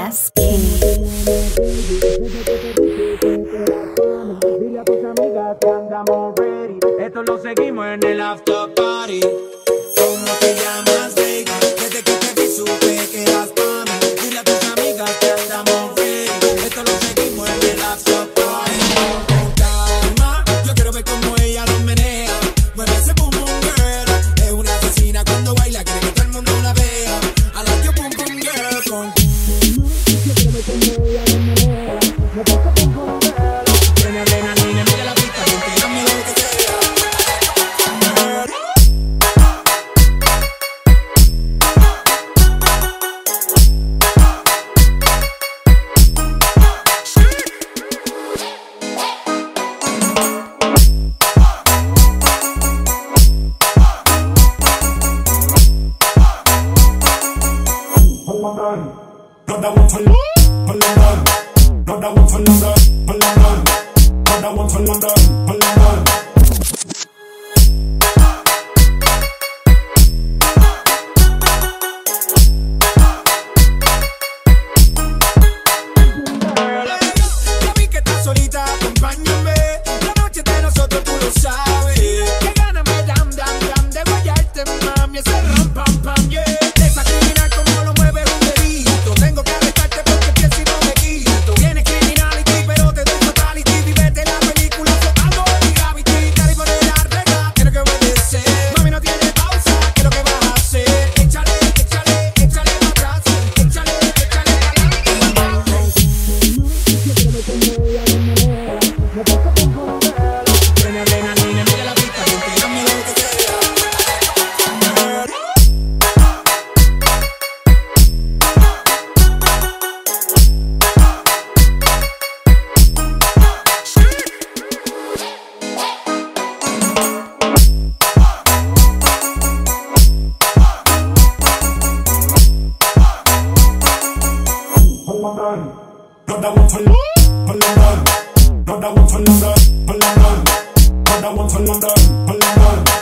Yes King. Dile a tus amigas que andamos ready. Esto lo seguimos en el after party. ¿Cómo te llamas, baby? Desde que te vi supe que eras pa' mí. Dile a tus amigas que andamos ready. Esto lo seguimos en el after party. Con calma, yo quiero ver cómo ella lo menea. Mueve ese boom boom girl. Es una asesina cuando baila, quiere que todo el mundo la vea. I like your boom boom girl. Con Yo quiero ver cómo ella lo menea. Me pasa con girl. Tiene adrenalina, mira la pista, dame lo que sea. Brother want to London, brother want to London, brother want to London, London. Ya vi que estás solita, acompáñame. La noche de nosotros tú lo sabes. Que ganas me dan de guayarte, mami. Ese ram, pam, pam, yeah. Esa criminal como lo mueve un delito. Tengo que arrestarte porque pienso y no me quito. Tienes criminality, pero te doy fatality. Vivete la película flotando en gravity. Dale y poner la regla, quiero que obedecer. Mami, no tiene pausa, ¿qué es lo que vas a hacer? Échale, échale, échale para atrás. Échale, échale para adelante. tiene adrenalina, mira la pista, Dame lo que sea. Brother want to London, brother want to London, brother want to London, London.